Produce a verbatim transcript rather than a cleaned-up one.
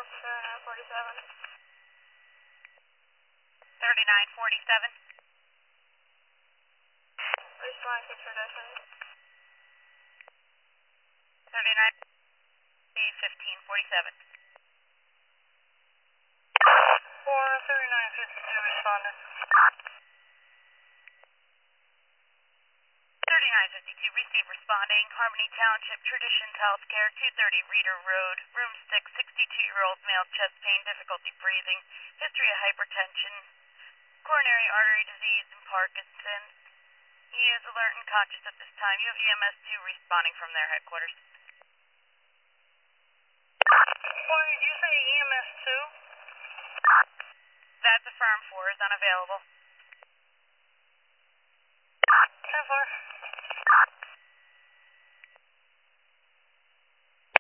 thirty-nine forty-seven. thirty-nine forty-seven. Respond to tradition. thirty-nine fifteen forty-seven. four thirty-nine fifty-two responded. thirty-nine fifty-two, receive responding. Harmony Township, Traditions Healthcare, two thirty Reeder Road, room six, sixty-two-year-old male, chest pain, difficulty breathing, history of hypertension, coronary artery disease, and Parkinson's. He is alert and conscious at this time. You have E M S two responding from their headquarters. Boy, did you say E M S two? That's affirmed for is unavailable.